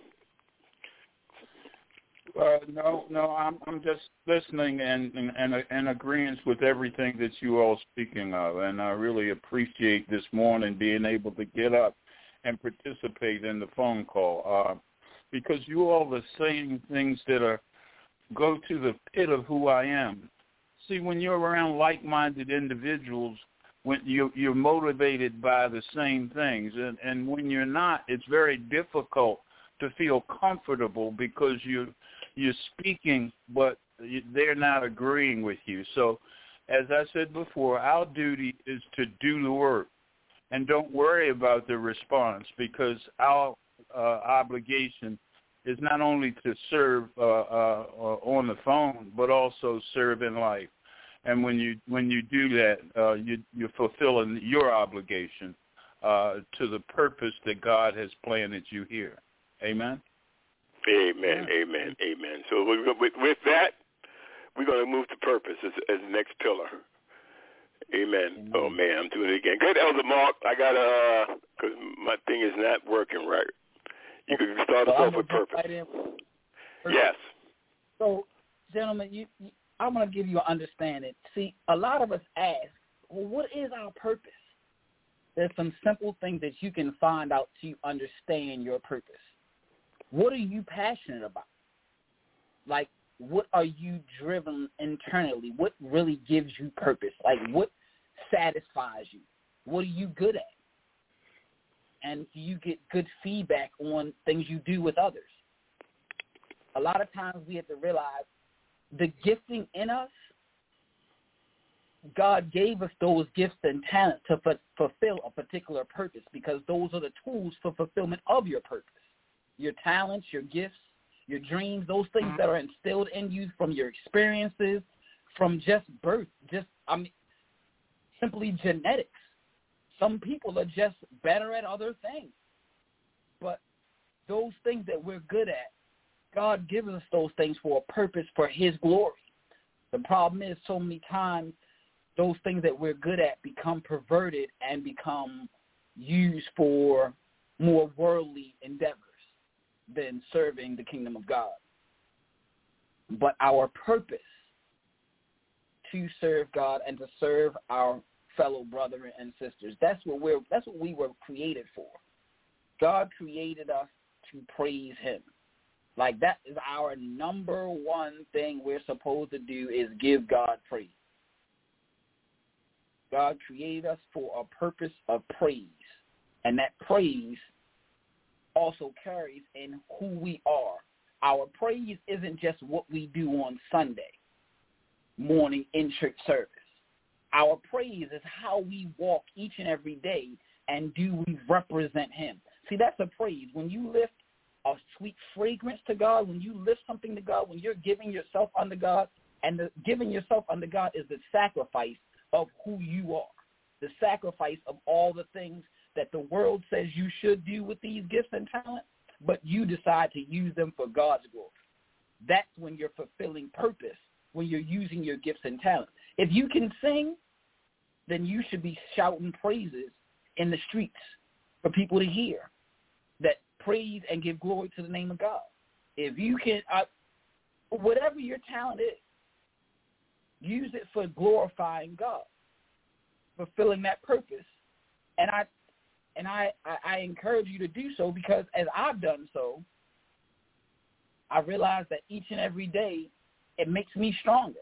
Uh, no, no, I'm I'm just listening and and, and and agreeing with everything that you all speaking of, and I really appreciate this morning being able to get up and participate in the phone call, uh, because you all are saying things that are go to the pit of who I am. See, when you're around like-minded individuals, when you you're motivated by the same things, and and when you're not, it's very difficult to feel comfortable because you. You're speaking, but they're not agreeing with you. So, as I said before, our duty is to do the work, and don't worry about the response, because our uh, obligation is not only to serve uh, uh, on the phone, but also serve in life. And when you when you do that, uh, you, you're fulfilling your obligation uh, to the purpose that God has planted you here. Amen. Amen, amen, amen. So with, with that, we're going to move to purpose as, as the next pillar. Amen. amen. Oh, man, I'm doing it again. Good, Elder Mark. I got to, because my thing is not working right. You can start us so off with purpose. Right yes. So, gentlemen, you, you, I'm going to give you an understanding. See, a lot of us ask, well, what is our purpose? There's some simple things that you can find out to understand your purpose. What are you passionate about? Like, what are you driven internally? What really gives you purpose? Like, what satisfies you? What are you good at? And do you get good feedback on things you do with others? A lot of times we have to realize the gifting in us, God gave us those gifts and talents to f- fulfill a particular purpose, because those are the tools for fulfillment of your purpose. Your talents, your gifts, your dreams, those things that are instilled in you from your experiences, from just birth, just, I mean, simply genetics. Some people are just better at other things. But those things that we're good at, God gives us those things for a purpose, for his glory. The problem is so many times those things that we're good at become perverted and become used for more worldly endeavors than serving the kingdom of God. But our purpose to serve God and to serve our fellow brethren and sisters, that's what we're that's what we were created for. God created us to praise him. Like, that is our number one thing we're supposed to do, is give God praise. God created us for a purpose of praise, and that praise also carries in who we are. Our praise isn't just what we do on Sunday morning in church service. Our praise is how we walk each and every day, and do we represent him. See, that's a praise. When you lift a sweet fragrance to God, when you lift something to God, when you're giving yourself unto God, and the giving yourself unto God is the sacrifice of who you are, the sacrifice of all the things that the world says you should do with these gifts and talents, but you decide to use them for God's glory. That's when you're fulfilling purpose, when you're using your gifts and talents. If you can sing, then you should be shouting praises in the streets for people to hear, that praise and give glory to the name of God. If you can, uh, whatever your talent is, use it for glorifying God, fulfilling that purpose. And I and I, I, I encourage you to do so, because as I've done so, I realize that each and every day it makes me stronger.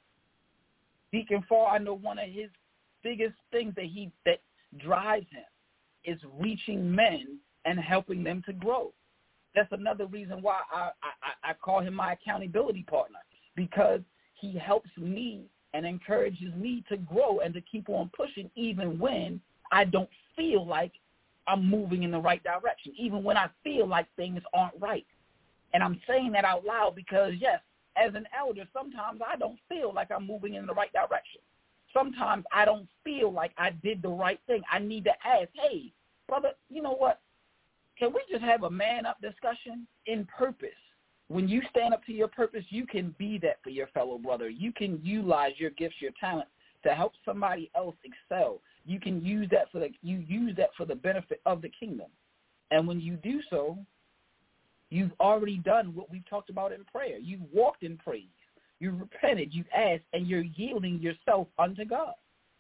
Deacon Farr, I know one of his biggest things that he that drives him is reaching men and helping them to grow. That's another reason why I, I, I call him my accountability partner, because he helps me and encourages me to grow and to keep on pushing, even when I don't feel like I'm moving in the right direction, even when I feel like things aren't right. And I'm saying that out loud because, yes, as an elder, sometimes I don't feel like I'm moving in the right direction. Sometimes I don't feel like I did the right thing. I need to ask, hey, brother, you know what? Can we just have a man-up discussion in purpose? When you stand up to your purpose, you can be that for your fellow brother. You can utilize your gifts, your talent to help somebody else excel. You can use that for the you use that for the benefit of the kingdom. And when you do so, you've already done what we've talked about in prayer. You've walked in praise. You've repented. You've asked, and you're yielding yourself unto God.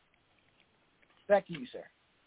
Back to you, sir.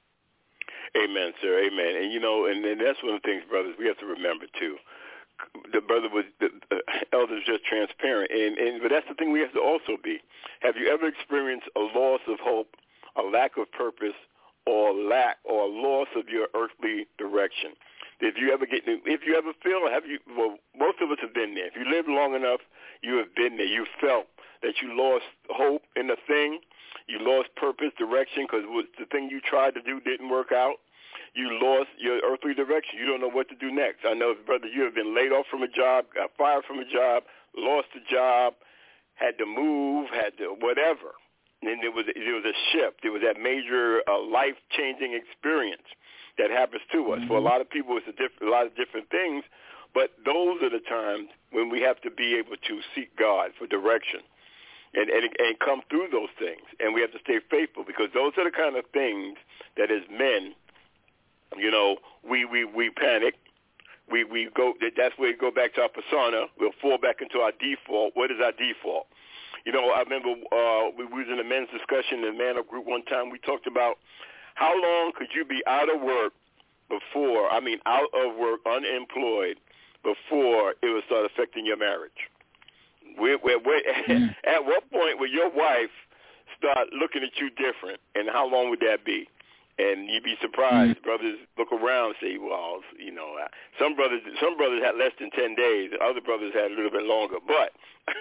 Amen, sir. Amen. And, you know, and, and that's one of the things, brothers, we have to remember, too. The brother was, the, the elder's just transparent. And, and but that's the thing we have to also be. Have you ever experienced a loss of hope, a lack of purpose, or lack or a loss of your earthly direction? If you ever get, if you ever feel, have you? Well, most of us have been there. If you live long enough, you have been there. You felt that you lost hope in a thing. You lost purpose, direction, because the thing you tried to do didn't work out. You lost your earthly direction. You don't know what to do next. I know, brother, you have been laid off from a job, got fired from a job, lost a job, had to move, had to whatever. And there was there was a shift. There was that major uh, life-changing experience that happens to us. Mm-hmm. For a lot of people, it's a, diff- a lot of different things, but those are the times when we have to be able to seek God for direction and, and, and come through those things. And we have to stay faithful, because those are the kind of things that as men, you know, we, we, we panic, we, we go, that's where we go back to our persona. We'll fall back into our default. What is our default? You know, I remember uh, we, we was in a men's discussion in the Man Up group one time. We talked about how long could you be out of work before, I mean, out of work, unemployed, before it would start affecting your marriage? We're, we're, we're, mm. At what point will your wife start looking at you different, and how long would that be? And you'd be surprised. Mm. Brothers look around and say, well, you know, some brothers some brothers had less than ten days. Other brothers had a little bit longer. But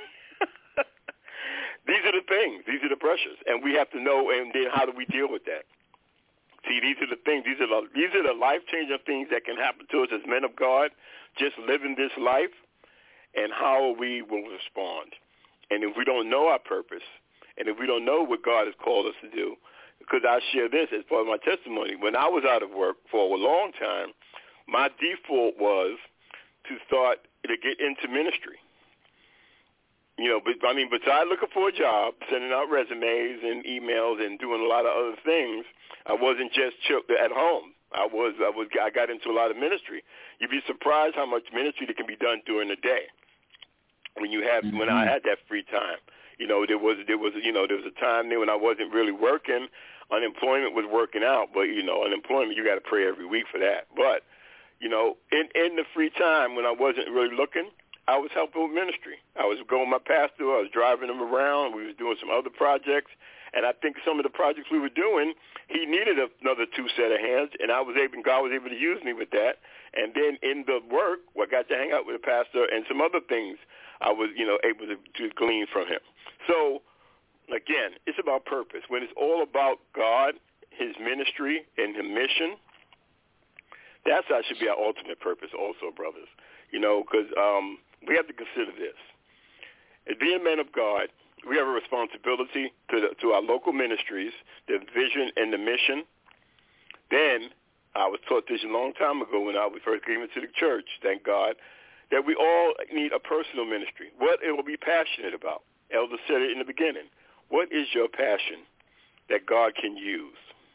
these are the things. These are the pressures. And we have to know, and then how do we deal with that? See, these are the things. These are the, these are the life-changing things that can happen to us as men of God, just living this life, and how we will respond. And if we don't know our purpose, and if we don't know what God has called us to do, because I share this as part of my testimony. When I was out of work for a long time, my default was to start to get into ministry. You know, but I mean, besides looking for a job, sending out resumes and emails and doing a lot of other things, I wasn't just chill at home. I was, I was, I got into a lot of ministry. You'd be surprised how much ministry that can be done during the day when you have, mm-hmm. when I had that free time. You know, there was, there was, you know, there was a time there when I wasn't really working. Unemployment was working out, but, you know, unemployment, you got to pray every week for that. But, you know, in, in the free time when I wasn't really looking, I was helping with ministry. I was going with my pastor. I was driving him around. We was doing some other projects. And I think some of the projects we were doing, he needed another two set of hands, and I was able, God was able to use me with that. And then in the work, I got to hang out with the pastor and some other things I was, you know, able to, to glean from him. So, again, it's about purpose. When it's all about God, his ministry, and his mission, that's that should be our ultimate purpose also, brothers. You know, because um, we have to consider this. As being men of God, we have a responsibility to, the, to our local ministries, the vision and the mission. Then, I was taught this a long time ago when I first came into the church, thank God, that we all need a personal ministry. What it will be passionate about. Elder said it in the beginning. What is your passion that God can use?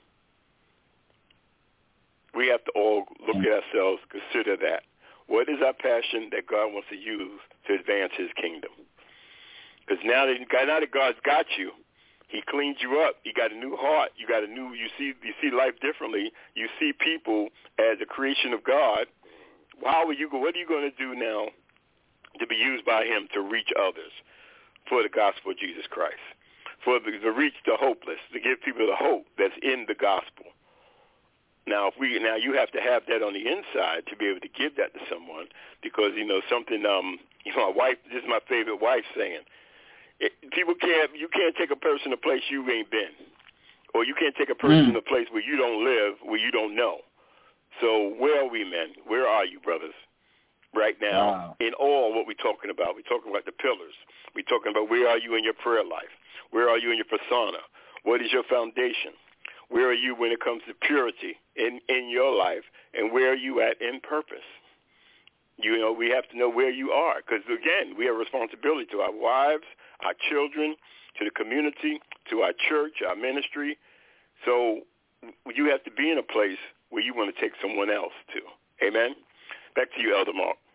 We have to all look at ourselves, consider that. What is our passion that God wants to use to advance his kingdom? Because now that, now that God's got you, he cleaned you up. You got a new heart. You got a new, you see, you see life differently. You see people as a creation of God. How are you, what are you going to do now to be used by him to reach others for the gospel of Jesus Christ? For the, to reach the hopeless, to give people the hope that's in the gospel. Now, if we now you have to have that on the inside to be able to give that to someone, because you know something. Um, you know, my wife. This is my favorite wife saying. It, people can't. You can't take a person to a place you ain't been, or you can't take a person mm. to a place where you don't live, where you don't know. So where are we, men? Where are you, brothers? Right now, wow. In all what we're talking about, we're talking about the pillars. We're talking about where are you in your prayer life? Where are you in your persona? What is your foundation? Where are you when it comes to purity in, in your life? And where are you at in purpose? You know, we have to know where you are because, again, we have responsibility to our wives, our children, to the community, to our church, our ministry. So you have to be in a place where you want to take someone else to. Amen? Back to you, Elder Mark.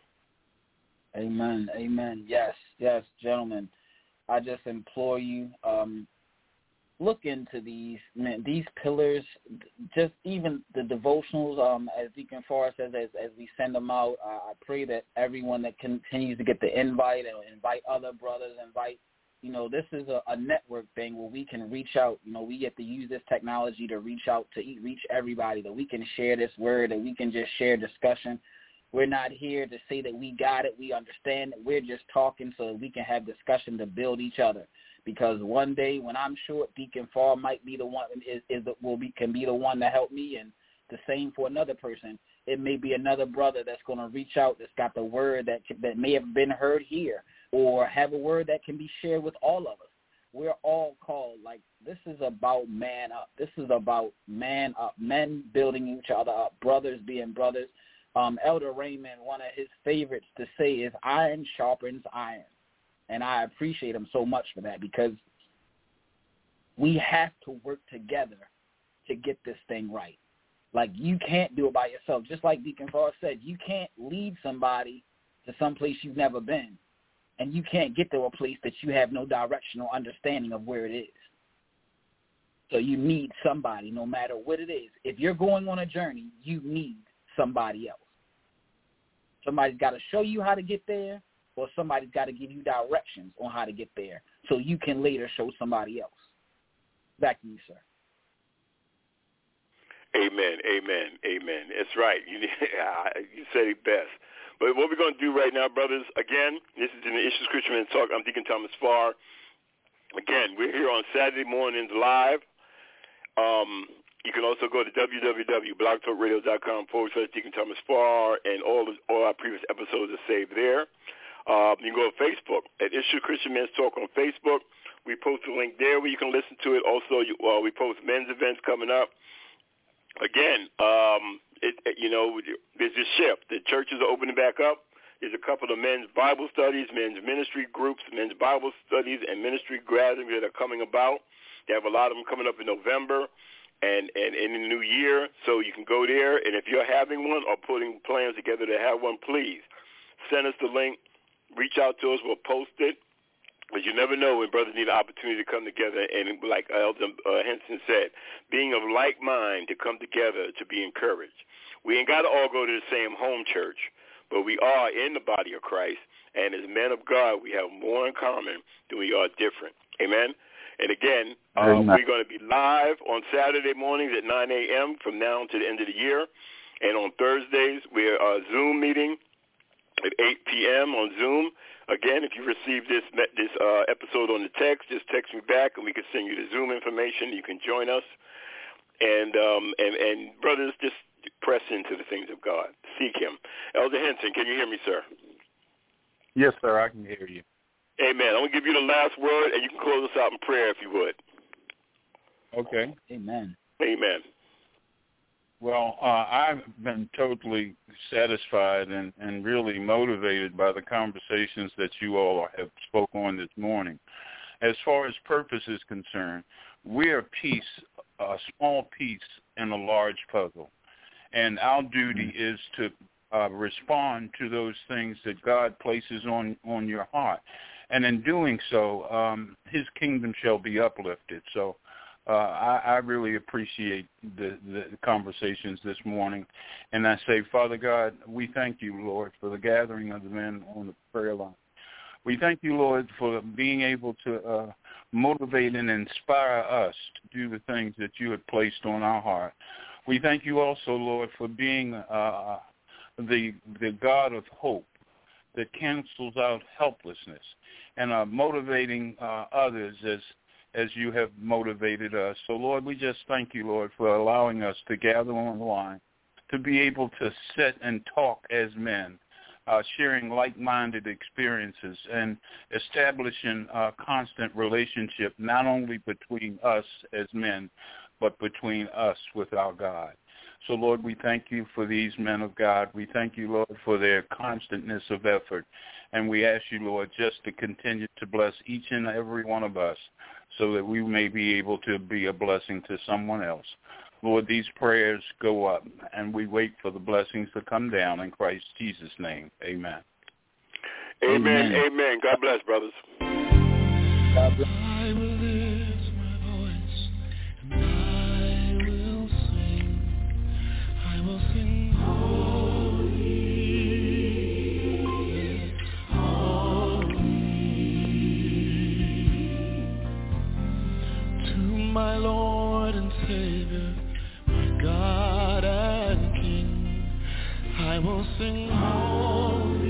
Amen. Amen. Yes, yes, gentlemen. I just implore you, um, look into these, man, these pillars, just even the devotionals, um, as Deacon Forrest says, as, as we send them out, uh, I pray that everyone that continues to get the invite and invite other brothers, invite, you know, this is a, a network thing where we can reach out. You know, we get to use this technology to reach out, to reach everybody, that we can share this word, that we can just share discussion. We're not here to say that we got it, we understand it. We're just talking so that we can have discussion to build each other. Because one day when I'm short, Deacon Fall might be the one is, is the, will be can be the one to help me, and the same for another person. It may be another brother that's going to reach out that's got the word that that may have been heard here, or have a word that can be shared with all of us. We're all called, like, this is about man up. This is about man up, men building each other up, brothers being brothers. Um, Elder Raymond, one of his favorites to say is iron sharpens iron. And I appreciate him so much for that, because we have to work together to get this thing right. Like, you can't do it by yourself. Just like Deacon Frost said, you can't lead somebody to some place you've never been, and you can't get to a place that you have no directional understanding of where it is. So you need somebody, no matter what it is. If you're going on a journey, you need somebody else. Somebody's got to show you how to get there, or somebody's got to give you directions on how to get there so you can later show somebody else. Back to you, sir. Amen, amen, amen. That's right. You, you said it best. But what we're going to do right now, brothers, again, this is in the Issues Christian Men Talk. I'm Deacon Thomas Farr. Again, we're here on Saturday mornings live. Um, you can also go to www.blogtalkradio.com forward slash Deacon Thomas Farr, and all, the, all our previous episodes are saved there. Uh, you can go to Facebook at Issue Christian Men's Talk on Facebook. We post a link there where you can listen to it. Also, you, uh, we post men's events coming up. Again, um, it, it, you know, there's a shift. The churches are opening back up. There's a couple of men's Bible studies, men's ministry groups, men's Bible studies, and ministry gatherings that are coming about. They have a lot of them coming up in November and, and, and in the new year, so you can go there. And if you're having one or putting plans together to have one, please send us the link. Reach out to us. We'll post it. Because you never know when brothers need an opportunity to come together. And like Elder uh, Henson said, being of like mind to come together to be encouraged. We ain't got to all go to the same home church, but we are in the body of Christ. And as men of God, we have more in common than we are different. Amen? And again, uh, we're going to be live on Saturday mornings at nine a.m. from now to the end of the year. And on Thursdays, we're a Zoom meeting at eight p.m. on Zoom. Again, if you receive this this uh, episode on the text, just text me back, and we can send you the Zoom information. You can join us. And, um, and, and brothers, just press into the things of God. Seek him. Elder Henson, can you hear me, sir? Yes, sir, I can hear you. Amen. I'm going to give you the last word, and you can close us out in prayer if you would. Okay. Amen. Amen. Well, uh, I've been totally satisfied and, and really motivated by the conversations that you all have spoke on this morning. As far as purpose is concerned, we're a piece, a small piece in a large puzzle. And our duty is to uh, respond to those things that God places on, on your heart. And in doing so, um, his kingdom shall be uplifted. So uh, I, I really appreciate the, the conversations this morning. And I say, Father God, we thank you, Lord, for the gathering of the men on the prayer line. We thank you, Lord, for being able to uh, motivate and inspire us to do the things that you have placed on our heart. We thank you also, Lord, for being uh, the the God of hope that cancels out helplessness and uh, motivating uh, others as as you have motivated us. So, Lord, we just thank you, Lord, for allowing us to gather on the line, to be able to sit and talk as men, uh, sharing like-minded experiences and establishing a constant relationship not only between us as men, but between us with our God. So, Lord, we thank you for these men of God. We thank you, Lord, for their constantness of effort. And we ask you, Lord, just to continue to bless each and every one of us so that we may be able to be a blessing to someone else. Lord, these prayers go up, and we wait for the blessings to come down in Christ Jesus' name. Amen. Amen. Amen. Amen. God bless, brothers. God bless. I will lift my voice, and I will sing. I will sing holy, holy to my Lord and Savior, my God and King. I will sing holy.